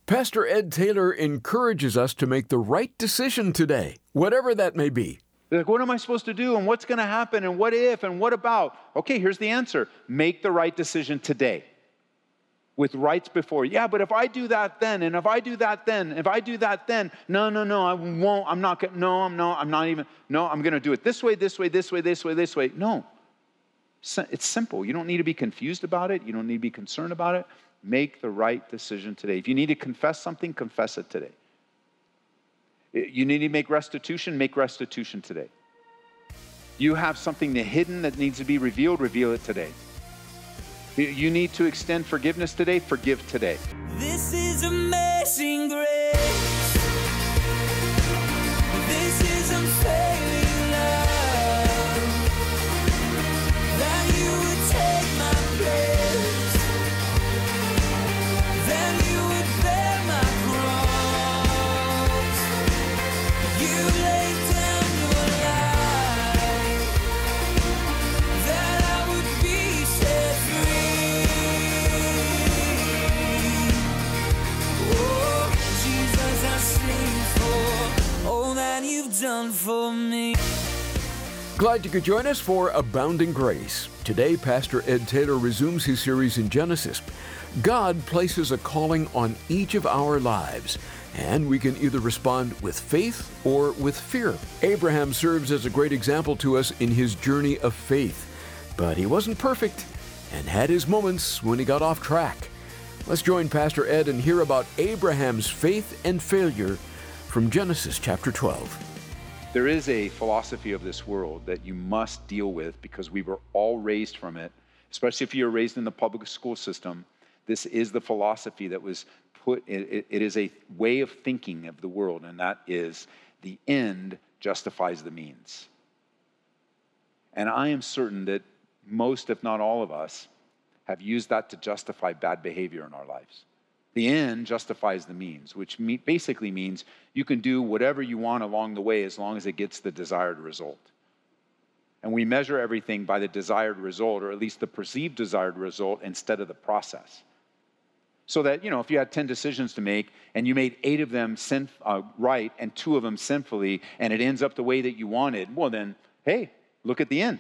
Pastor Ed Taylor encourages us to make the right decision today, whatever that may be. They're like, what am I supposed to do? And what's going to happen? And what if? And what about? Okay, here's the answer. Make the right decision today. With rights before. Yeah, but if I do that then, and if I do that then, if I do that then, no, I won't, I'm not going to, no, I'm not even, no, I'm going to do it this way, this way, this way, this way, this way. No. It's simple. You don't need to be confused about it. You don't need to be concerned about it. Make the right decision today. If you need to confess something, confess it today. You need to make restitution today. You have something hidden that needs to be revealed, reveal it today. You need to extend forgiveness today, forgive today. This is amazing grace. This is unfailing love. That you would take my place. Then you would bear my cross. You laid down your life. That I would be set free. Oh, Jesus, I sing for all that you've done for me. Glad you could join us for Abounding Grace. Today, Pastor Ed Taylor resumes his series in Genesis. God places a calling on each of our lives, and we can either respond with faith or with fear. Abraham serves as a great example to us in his journey of faith, but he wasn't perfect and had his moments when he got off track. Let's join Pastor Ed and hear about Abraham's faith and failure from Genesis chapter 12. There is a philosophy of this world that you must deal with because we were all raised from it, especially if you were raised in the public school system. This is the philosophy that was put, it is a way of thinking of the world, and that is the end justifies the means. And I am certain that most, if not all of us, have used that to justify bad behavior in our lives. The end justifies the means, which basically means you can do whatever you want along the way as long as it gets the desired result. And we measure everything by the desired result, or at least the perceived desired result, instead of the process. So that, if you had 10 decisions to make and you made 8 of them right and 2 of them sinfully, and it ends up the way that you wanted, well then, hey, look at the end.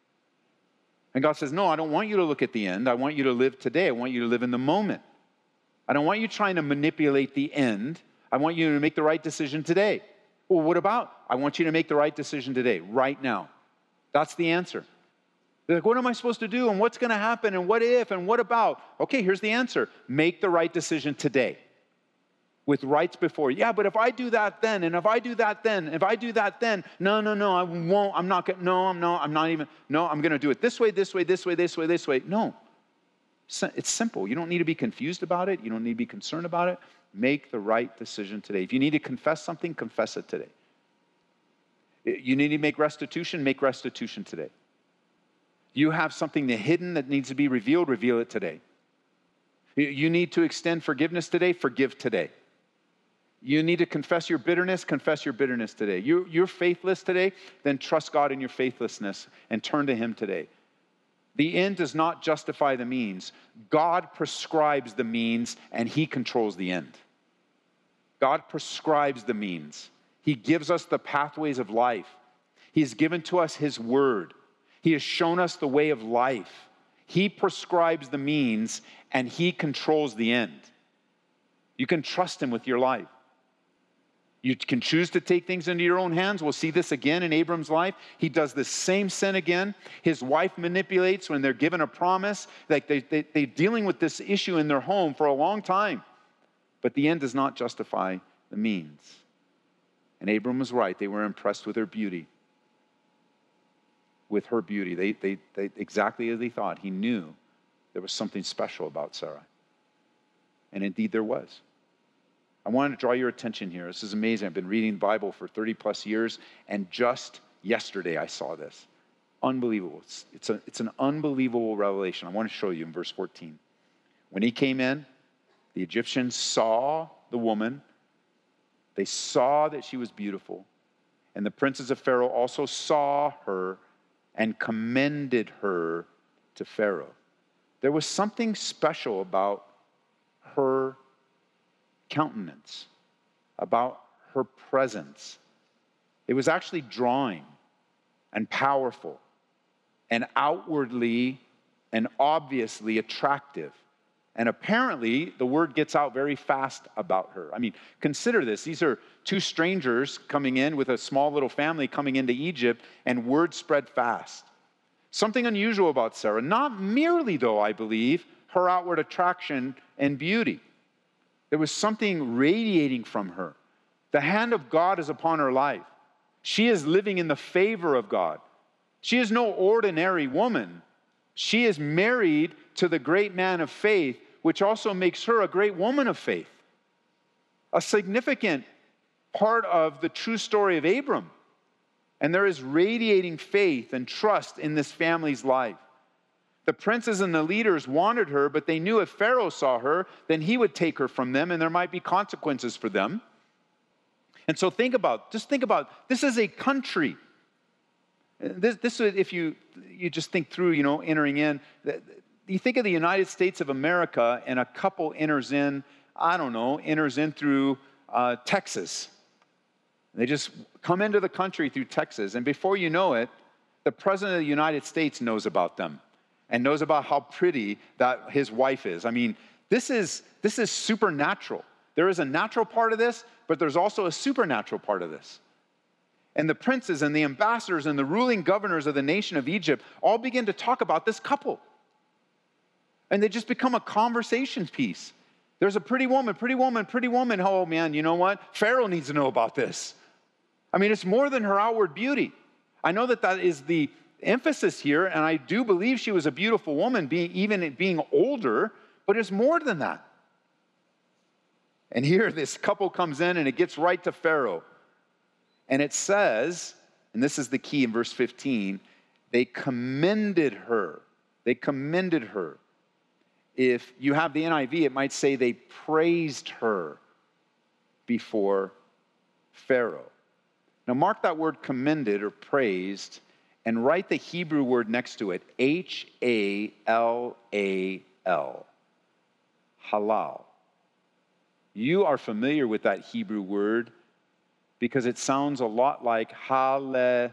And God says, no, I don't want you to look at the end. I want you to live today. I want you to live in the moment. I don't want you trying to manipulate the end. I want you to make the right decision today. Well, what about? I want you to make the right decision today, right now. That's the answer. They're like, what am I supposed to do? And what's going to happen? And what if? And what about? Okay, here's the answer. Make the right decision today. With rights before. Yeah, but if I do that then, and if I do that then, if I do that then, no, I won't, I'm not going to, I'm going to do it this way, this way, this way, this way, this way. No. It's simple. You don't need to be confused about it. You don't need to be concerned about it. Make the right decision today. If you need to confess something, confess it today. You need to make restitution today. You have something hidden that needs to be revealed, reveal it today. You need to extend forgiveness today, forgive today. You need to confess your bitterness today. You're faithless today, then trust God in your faithlessness and turn to Him today. The end does not justify the means. God prescribes the means, and He controls the end. God prescribes the means. He gives us the pathways of life. He has given to us His word. He has shown us the way of life. He prescribes the means, and He controls the end. You can trust Him with your life. You can choose to take things into your own hands. We'll see this again in Abram's life. He does the same sin again. His wife manipulates when they're given a promise. Like they're dealing with this issue in their home for a long time. But the end does not justify the means. And Abram was right. They were impressed with her beauty. With her beauty. They exactly as they thought. He knew there was something special about Sarah. And indeed there was. I wanted to draw your attention here. This is amazing. I've been reading the Bible for 30 plus years, and just yesterday I saw this. Unbelievable. It's an unbelievable revelation. I want to show you in verse 14. When he came in, the Egyptians saw the woman. They saw that she was beautiful. And the princes of Pharaoh also saw her and commended her to Pharaoh. There was something special about her countenance, about her presence. It was actually drawing and powerful and outwardly and obviously attractive. And apparently, the word gets out very fast about her. I mean, consider this. These are two strangers coming in with a small little family coming into Egypt, and word spread fast. Something unusual about Sarah. Not merely, though, I believe, her outward attraction and beauty. There was something radiating from her. The hand of God is upon her life. She is living in the favor of God. She is no ordinary woman. She is married to the great man of faith, which also makes her a great woman of faith. A significant part of the true story of Abram. And there is radiating faith and trust in this family's life. The princes and the leaders wanted her, but they knew if Pharaoh saw her, then he would take her from them, and there might be consequences for them. And so think about, this is a country. This if you just think through, entering in, you think of the United States of America, and a couple enters in through Texas. They just come into the country through Texas, and before you know it, the President of the United States knows about them and knows about how pretty that his wife is. I mean, this is supernatural. There is a natural part of this, but there's also a supernatural part of this. And the princes and the ambassadors and the ruling governors of the nation of Egypt all begin to talk about this couple. And they just become a conversation piece. There's a pretty woman. Oh man, you know what? Pharaoh needs to know about this. I mean, it's more than her outward beauty. I know that is the emphasis here, and I do believe she was a beautiful woman, being older, but it's more than that. And here this couple comes in, and it gets right to Pharaoh. And it says, and this is the key in verse 15, they commended her. They commended her. If you have the NIV, it might say they praised her before Pharaoh. Now mark that word commended or praised and write the Hebrew word next to it, H-A-L-A-L, halal. You are familiar with that Hebrew word because it sounds a lot like hallelujah.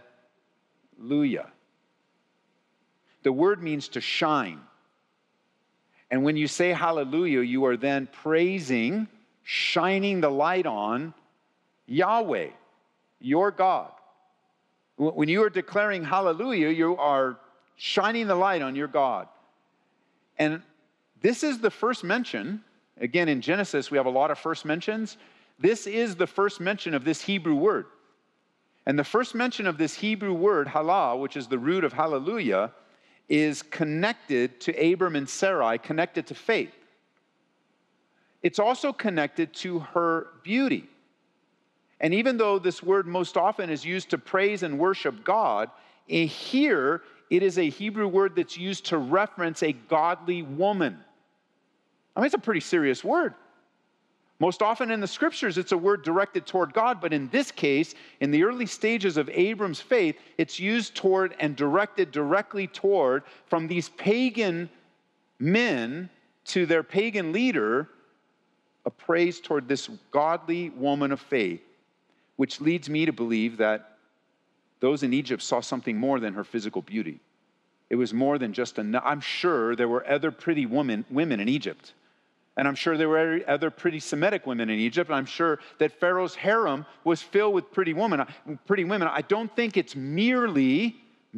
The word means to shine. And when you say hallelujah, you are then praising, shining the light on Yahweh, your God. When you are declaring hallelujah, you are shining the light on your God. And this is the first mention. Again, in Genesis, we have a lot of first mentions. This is the first mention of this Hebrew word. And the first mention of this Hebrew word, halal, which is the root of hallelujah, is connected to Abram and Sarai, connected to faith. It's also connected to her beauty. And even though this word most often is used to praise and worship God, here it is a Hebrew word that's used to reference a godly woman. I mean, it's a pretty serious word. Most often in the scriptures, it's a word directed toward God, but in this case, in the early stages of Abram's faith, it's used toward and directed directly toward, from these pagan men to their pagan leader, a praise toward this godly woman of faith, which leads me to believe that those in Egypt saw something more than her physical beauty. It was more than just I'm sure there were other pretty women in Egypt. And I'm sure there were other pretty Semitic women in Egypt. And I'm sure that Pharaoh's harem was filled with pretty women. I don't think it's merely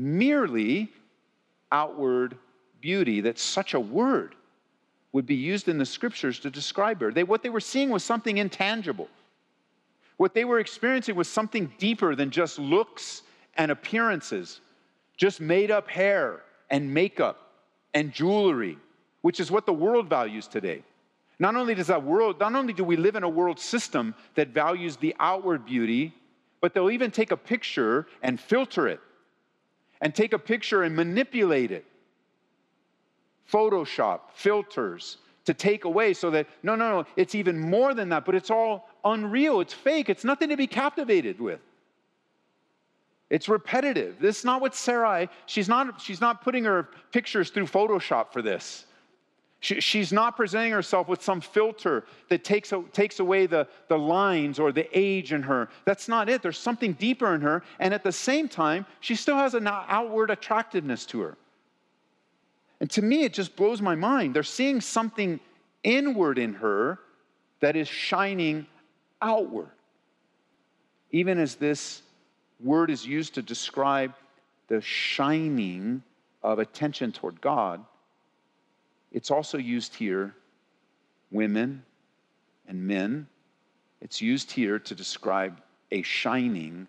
outward beauty that such a word would be used in the scriptures to describe her. What they were seeing was something intangible. What they were experiencing was something deeper than just looks and appearances, just made up hair and makeup and jewelry, which is what the world values today. Not only do we live in a world system that values the outward beauty, but they'll even take a picture and filter it, and take a picture and manipulate it. Photoshop, filters, to take away so that, no, it's even more than that, but it's all unreal, it's fake, it's nothing to be captivated with. It's repetitive. This is not what Sarai, she's not putting her pictures through Photoshop for this. She's not presenting herself with some filter that takes away the lines or the age in her. That's not it. There's something deeper in her. And at the same time, she still has an outward attractiveness to her. And to me, it just blows my mind. They're seeing something inward in her that is shining outward. Even as this word is used to describe the shining of attention toward God, it's also used here, women and men, it's used here to describe a shining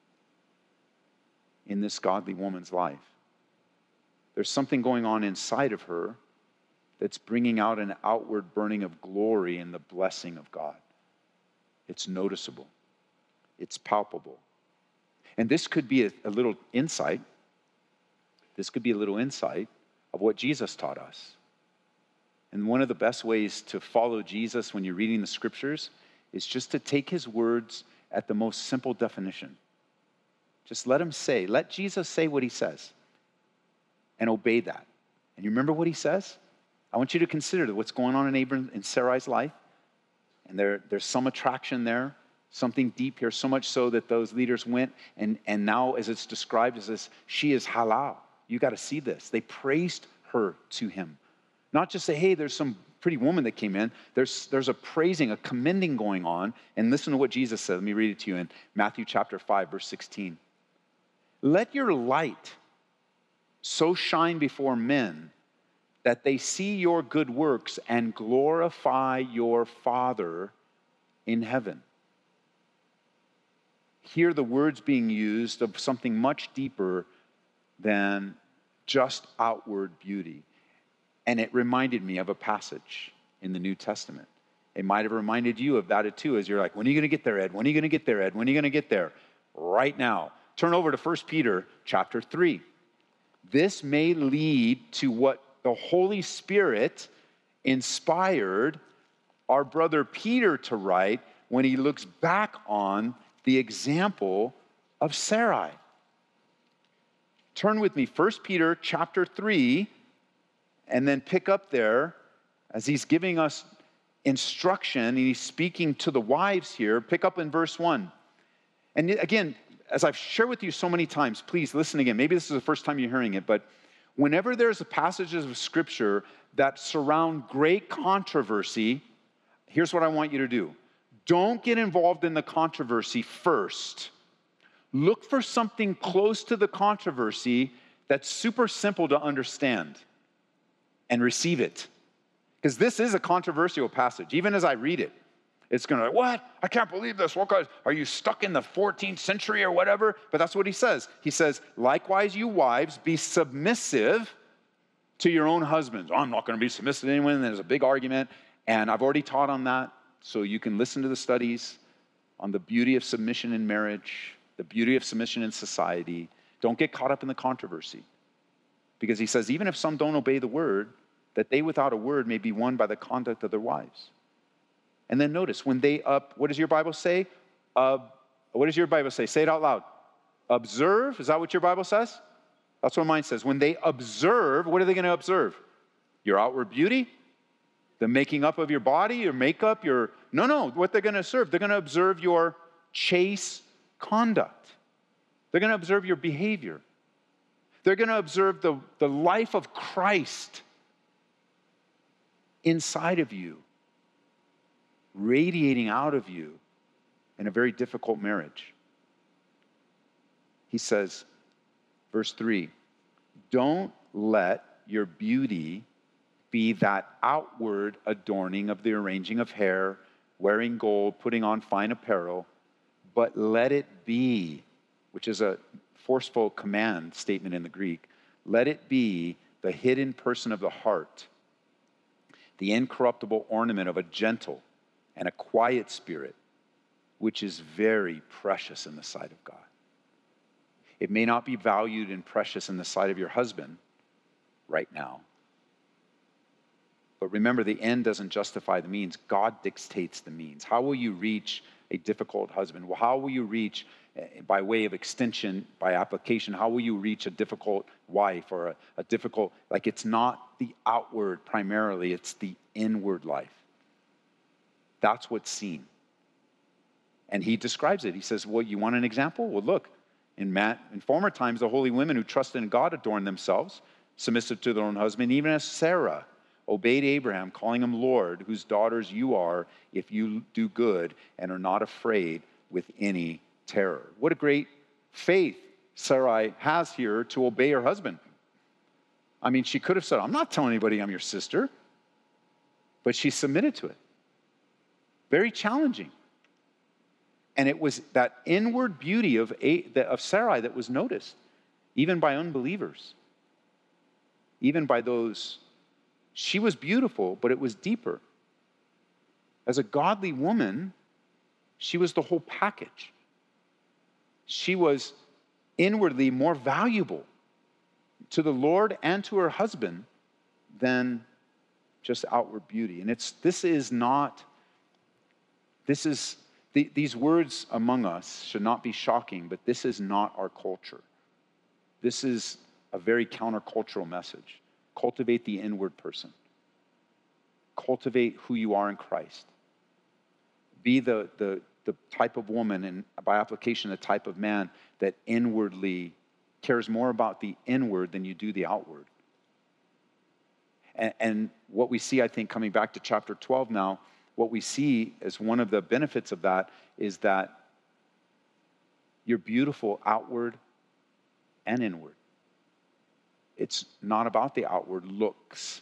in this godly woman's life. There's something going on inside of her that's bringing out an outward burning of glory in the blessing of God. It's noticeable. It's palpable. And this could be a little insight. This could be a little insight of what Jesus taught us. And one of the best ways to follow Jesus when you're reading the scriptures is just to take his words at the most simple definition. Just let Jesus say what he says and obey that. And you remember what he says? I want you to consider what's going on in Abram and Sarai's life. And there's some attraction there, something deep here, so much so that those leaders went and now as it's described as this, she is halal. You got to see this. They praised her to him. Not just say, hey, there's some pretty woman that came in. There's a praising, a commending going on. And listen to what Jesus said. Let me read it to you in Matthew chapter 5, verse 16. Let your light so shine before men that they see your good works and glorify your Father in heaven. Hear the words being used of something much deeper than just outward beauty. And it reminded me of a passage in the New Testament. It might have reminded you of that too, as you're like, when are you going to get there, Ed? When are you going to get there, Ed? When are you going to get there? Right now. Turn over to 1 Peter chapter 3. This may lead to what the Holy Spirit inspired our brother Peter to write when he looks back on the example of Sarai. Turn with me, 1 Peter chapter 3, and then pick up there as he's giving us instruction and he's speaking to the wives here. Pick up in verse 1. And again, as I've shared with you so many times, please listen again. Maybe this is the first time you're hearing it, but whenever there's passages of Scripture that surround great controversy, here's what I want you to do. Don't get involved in the controversy first. Look for something close to the controversy that's super simple to understand and receive it. Because this is a controversial passage. Even as I read it, it's going to be, what? I can't believe this. What, are you stuck in the 14th century or whatever? But that's what he says. He says, likewise, you wives, be submissive to your own husbands. Oh, I'm not going to be submissive to anyone. And there's a big argument. And I've already taught on that. So you can listen to the studies on the beauty of submission in marriage, the beauty of submission in society. Don't get caught up in the controversy. Because he says, even if some don't obey the word, that they without a word may be won by the conduct of their wives. And then notice, when they what does your Bible say? What does your Bible say? Say it out loud. Observe, is that what your Bible says? That's what mine says. When they observe, what are they going to observe? Your outward beauty? The making up of your body, your makeup, No, what they're going to observe. They're going to observe your chaste conduct. They're going to observe your behavior. They're going to observe the life of Christ inside of you, radiating out of you in a very difficult marriage. He says, verse 3, don't let your beauty be that outward adorning of the arranging of hair, wearing gold, putting on fine apparel, but let it be, which is a forceful command statement in the Greek, let it be the hidden person of the heart, the incorruptible ornament of a gentle and a quiet spirit, which is very precious in the sight of God. It may not be valued and precious in the sight of your husband right now. But remember, the end doesn't justify the means. God dictates the means. How will you reach a difficult husband? Well, how will you reach by way of extension, by application, how will you reach a difficult wife or a difficult, like it's not the outward primarily, it's the inward life. That's what's seen. And he describes it. He says, well, you want an example? Well, look, in former times, the holy women who trusted in God adorned themselves, submissive to their own husband, even as Sarah obeyed Abraham, calling him Lord, whose daughters you are if you do good and are not afraid with any terror. What a great faith Sarai has here to obey her husband. I mean, she could have said, I'm not telling anybody I'm your sister, but she submitted to it. Very challenging. And it was that inward beauty of Sarai that was noticed, even by unbelievers, even by those. She was beautiful, but it was deeper. As a godly woman, she was the whole package. She was inwardly more valuable to the Lord and to her husband than just outward beauty. And these words among us should not be shocking, but this is not our culture. This is a very countercultural message. Cultivate the inward person. Cultivate who you are in Christ. Be the type of woman, and by application, the type of man that inwardly cares more about the inward than you do the outward. And what we see, I think, coming back to chapter 12 now, what we see as one of the benefits of that is that you're beautiful outward and inward. It's not about the outward looks.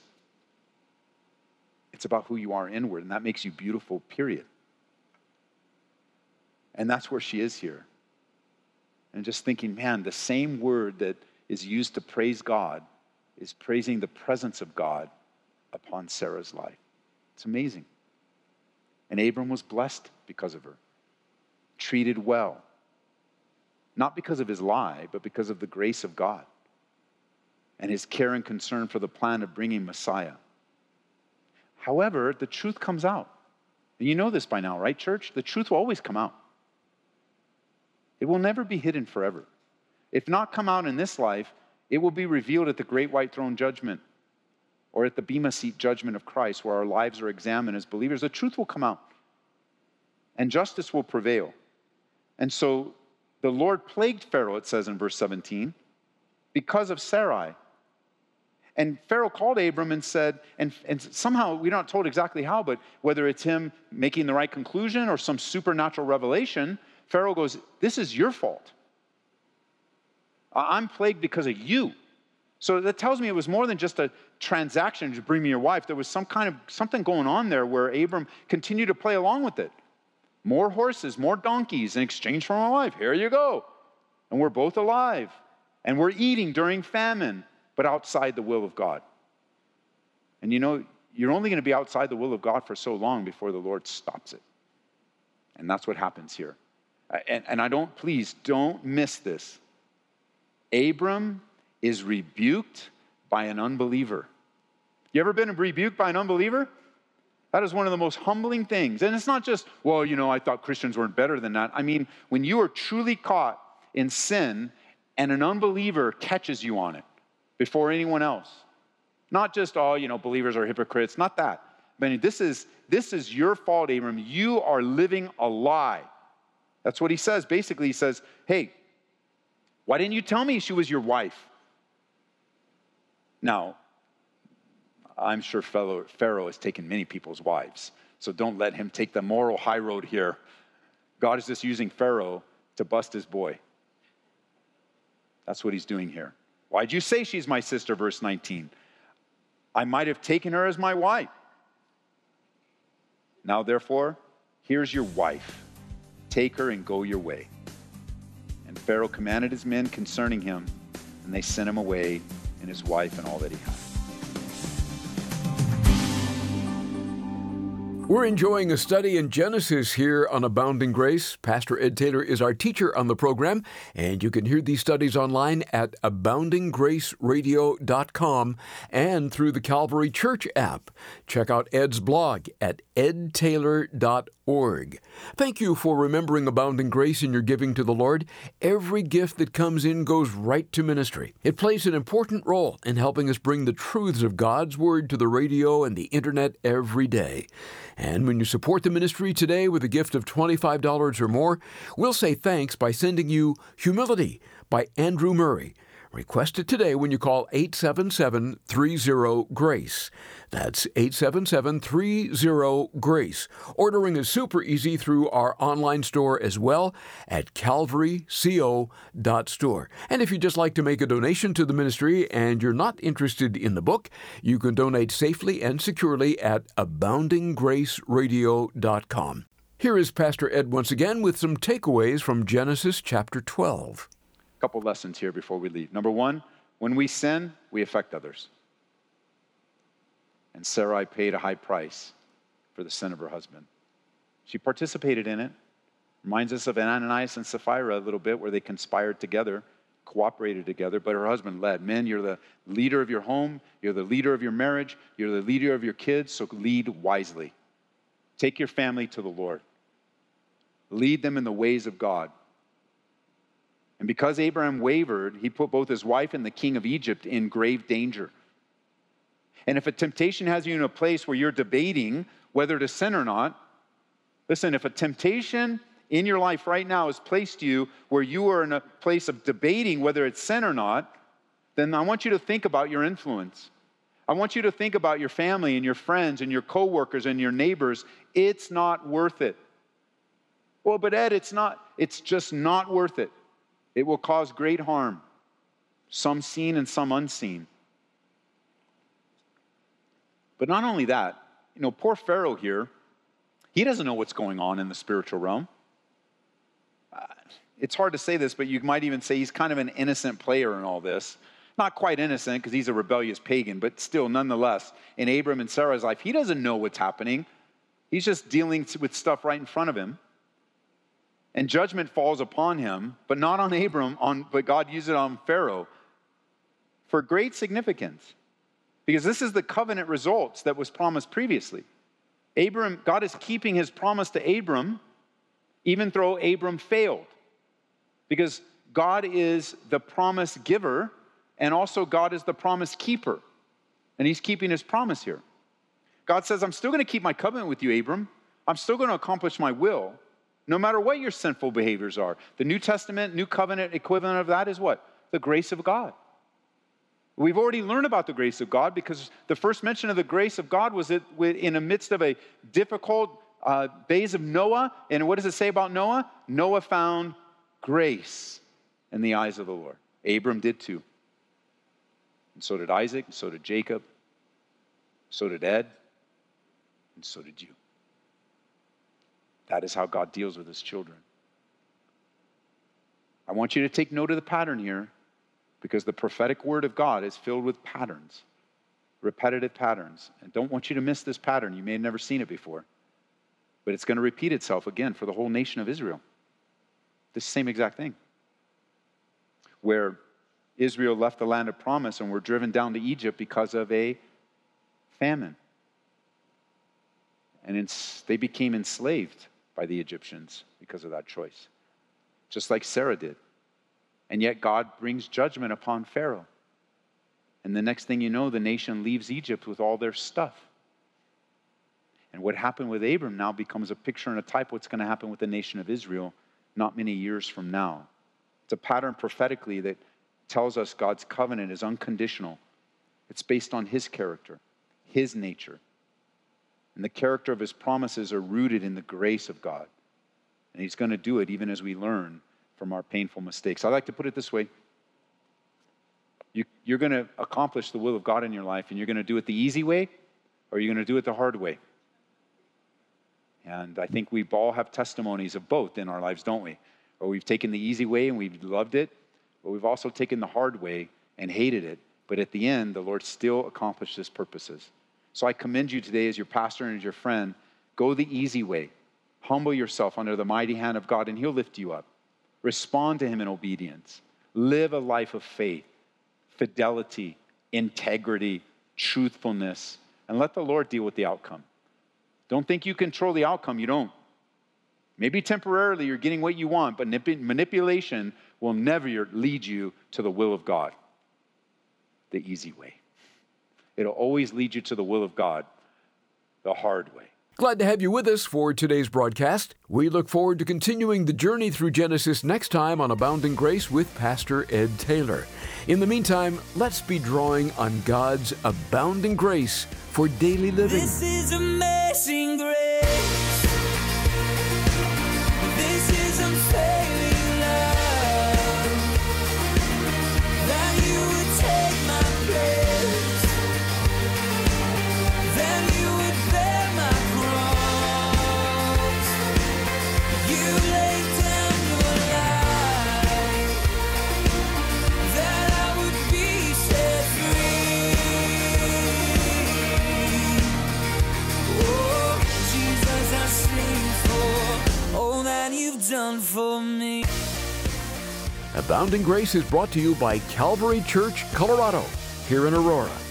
It's about who you are inward, and that makes you beautiful, period. And that's where she is here. And just thinking, man, the same word that is used to praise God is praising the presence of God upon Sarah's life. It's amazing. And Abram was blessed because of her, treated well. Not because of his lie, but because of the grace of God and his care and concern for the plan of bringing Messiah. However, the truth comes out. And you know this by now, right, church? The truth will always come out. It will never be hidden forever. If not come out in this life, it will be revealed at the great white throne judgment or at the Bema seat judgment of Christ, where our lives are examined as believers. The truth will come out and justice will prevail. And so the Lord plagued Pharaoh, it says in verse 17, because of Sarai. And Pharaoh called Abram and said, and somehow, we're not told exactly how, but whether it's him making the right conclusion or some supernatural revelation, Pharaoh goes, this is your fault. I'm plagued because of you. So that tells me it was more than just a transaction to bring me your wife. There was something going on there where Abram continued to play along with it. More horses, more donkeys in exchange for my wife. Here you go. And we're both alive. And we're eating during famine, but outside the will of God. And you know, you're only going to be outside the will of God for so long before the Lord stops it. And that's what happens here. And please don't miss this. Abram is rebuked by an unbeliever. You ever been rebuked by an unbeliever? That is one of the most humbling things. And it's not just, well, you know, I thought Christians weren't better than that. I mean, when you are truly caught in sin and an unbeliever catches you on it before anyone else. Not just, oh, you know, believers are hypocrites. Not that. I mean, this is your fault, Abram. You are living a lie. That's what he says. Basically, he says, hey, why didn't you tell me she was your wife? Now, I'm sure Pharaoh has taken many people's wives, so don't let him take the moral high road here. God is just using Pharaoh to bust his boy. That's what he's doing here. Why'd you say she's my sister, verse 19? I might have taken her as my wife. Now, therefore, here's your wife. Take her and go your way. And Pharaoh commanded his men concerning him, and they sent him away and his wife and all that he had. We're enjoying a study in Genesis here on Abounding Grace. Pastor Ed Taylor is our teacher on the program, and you can hear these studies online at aboundinggraceradio.com and through the Calvary Church app. Check out Ed's blog at edtaylor.org. Thank you for remembering Abounding Grace in your giving to the Lord. Every gift that comes in goes right to ministry. It plays an important role in helping us bring the truths of God's Word to the radio and the internet every day. And when you support the ministry today with a gift of $25 or more, we'll say thanks by sending you Humility by Andrew Murray. Request it today when you call 877-30-GRACE. That's 877-30-GRACE. Ordering is super easy through our online store as well at calvaryco.store. And if you'd just like to make a donation to the ministry and you're not interested in the book, you can donate safely and securely at aboundinggraceradio.com. Here is Pastor Ed once again with some takeaways from Genesis chapter 12. Couple lessons here before we leave. Number one, when we sin, we affect others. And Sarai paid a high price for the sin of her husband. She participated in it. Reminds us of Ananias and Sapphira a little bit, where they conspired together, cooperated together, but her husband led. Men, you're the leader of your home, you're the leader of your marriage, you're the leader of your kids, so lead wisely. Take your family to the Lord. Lead them in the ways of God. And because Abraham wavered, he put both his wife and the king of Egypt in grave danger. And if a temptation has you in a place where you're debating whether to sin or not, listen, if a temptation in your life right now has placed you where you are in a place of debating whether it's sin or not, then I want you to think about your influence. I want you to think about your family and your friends and your coworkers and your neighbors. It's not worth it. Well, but Ed, it's just not worth it. It will cause great harm, some seen and some unseen. But not only that, poor Pharaoh here, he doesn't know what's going on in the spiritual realm. It's hard to say this, but you might even say he's kind of an innocent player in all this. Not quite innocent because he's a rebellious pagan, but still, nonetheless, in Abram and Sarah's life, he doesn't know what's happening. He's just dealing with stuff right in front of him. And judgment falls upon him, but not on Abram, but God used it on Pharaoh for great significance. Because this is the covenant results that was promised previously. God is keeping his promise to Abram, even though Abram failed. Because God is the promise giver, and also God is the promise keeper. And he's keeping his promise here. God says, I'm still going to keep my covenant with you, Abram. I'm still going to accomplish my will. No matter what your sinful behaviors are. The New Testament, New Covenant equivalent of that is what? The grace of God. We've already learned about the grace of God because the first mention of the grace of God was in the midst of a difficult days of Noah. And what does it say about Noah? Noah found grace in the eyes of the Lord. Abram did too. And so did Isaac, and so did Jacob, so did Ed, and so did you. That is how God deals with his children. I want you to take note of the pattern here because the prophetic word of God is filled with patterns, repetitive patterns. And don't want you to miss this pattern. You may have never seen it before, but it's going to repeat itself again for the whole nation of Israel. This same exact thing. Where Israel left the land of promise and were driven down to Egypt because of a famine. And they became enslaved by the Egyptians because of that choice. Just like Sarah did. And yet God brings judgment upon Pharaoh. And the next thing you know, the nation leaves Egypt with all their stuff. And what happened with Abram now becomes a picture and a type of what's going to happen with the nation of Israel not many years from now. It's a pattern prophetically that tells us God's covenant is unconditional. It's based on his character, his nature. And the character of his promises are rooted in the grace of God. And he's going to do it even as we learn from our painful mistakes. I like to put it this way. You're going to accomplish the will of God in your life, and you're going to do it the easy way, or you're going to do it the hard way. And I think we all have testimonies of both in our lives, don't we? Or we've taken the easy way and we've loved it, but we've also taken the hard way and hated it. But at the end, the Lord still accomplished his purposes. So I commend you today as your pastor and as your friend. Go the easy way. Humble yourself under the mighty hand of God, and he'll lift you up. Respond to him in obedience. Live a life of faith, fidelity, integrity, truthfulness, and let the Lord deal with the outcome. Don't think you control the outcome. You don't. Maybe temporarily you're getting what you want, but manipulation will never lead you to the will of God, the easy way. It'll always lead you to the will of God, the hard way. Glad to have you with us for today's broadcast. We look forward to continuing the journey through Genesis next time on Abounding Grace with Pastor Ed Taylor. In the meantime, let's be drawing on God's abounding grace for daily living. This is amazing grace. This is unfailing love. That you would take my place. Then you would bear my cross. You laid down your life. That I would be set free. Oh, Jesus, I sing for all that you've done for me. Abounding Grace is brought to you by Calvary Church, Colorado, here in Aurora.